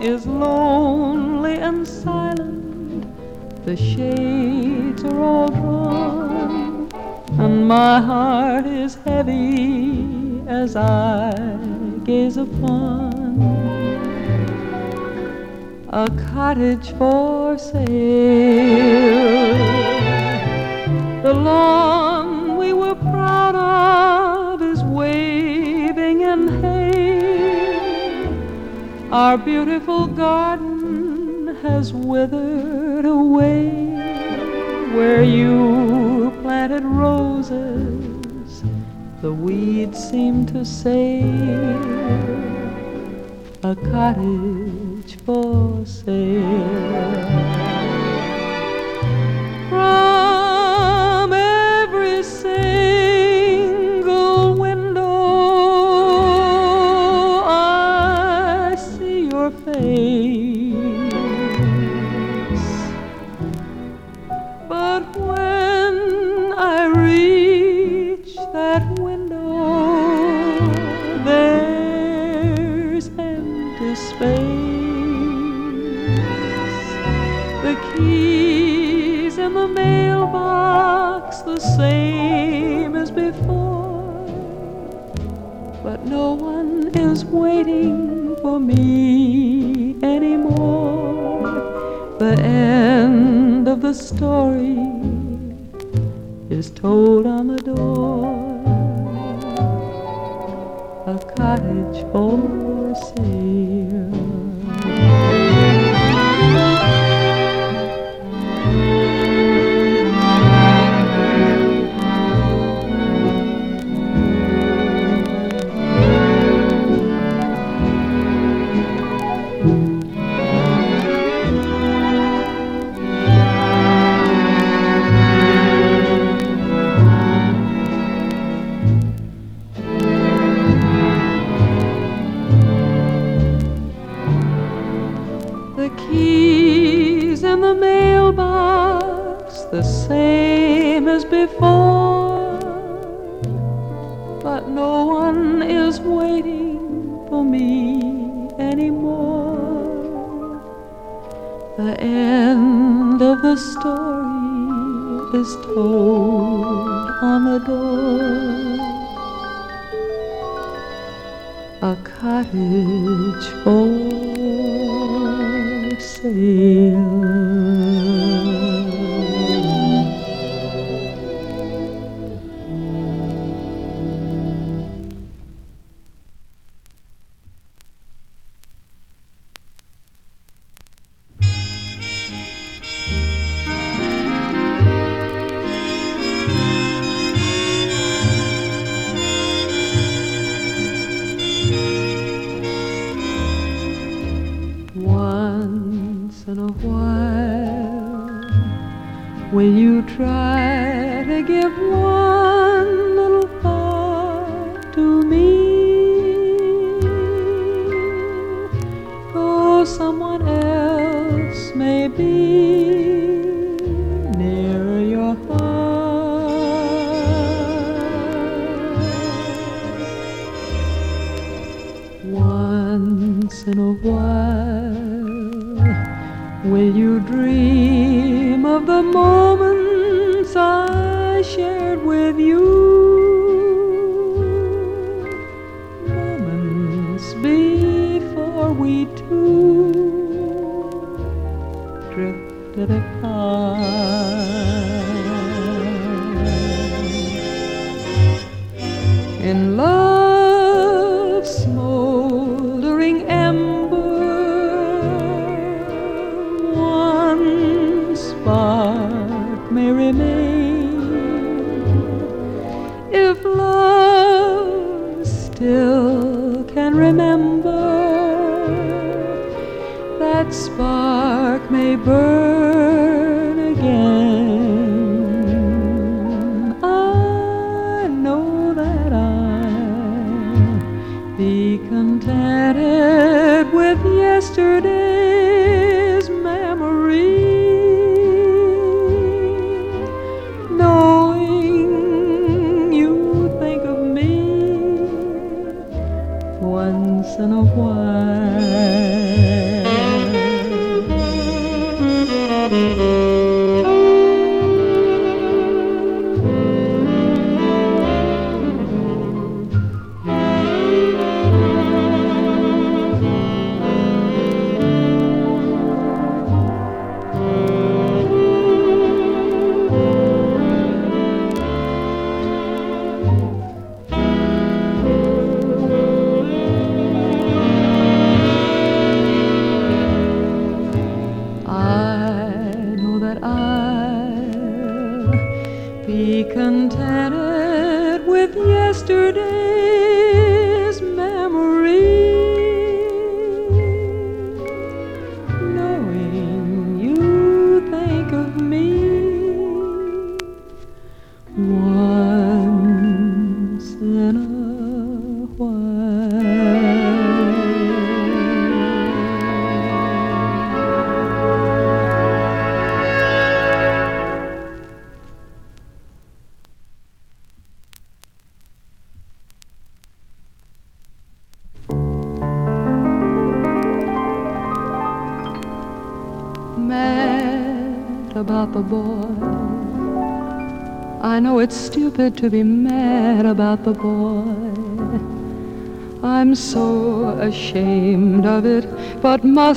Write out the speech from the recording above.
is lonely and silent, the shades are all drawn, and my heart is heavy as I gaze upon a cottage for sale. The lawn we were proud of is waving in hay. Our beautiful garden has withered away. Where you planted roses, the weeds seem to say, a cottage for sale. From every single window I see your face, but when I reach that window, there's empty space. The keys in the mailbox the same as before, but no one is waiting for me anymore. The end of the story is told on the door, a cottage for sale. The keys in the mailbox the same as before, but no one is waiting for me anymore. The end of the story is told on the door, a cottage for sale. Once in a while, will you try to give one little thought to me? Though someone else may be near your heart. Once in a while, will you dream of the moments I shared with you? Moments before we two drifted apart. In love's smoldering spark may remain. If love still can remember, that spark may burn again. I know that I'll be contented with yesterday's memory, knowing you think of me once in a while. mad about the boy. I know it's stupid to be mad about the boy. I'm so ashamed of it, but must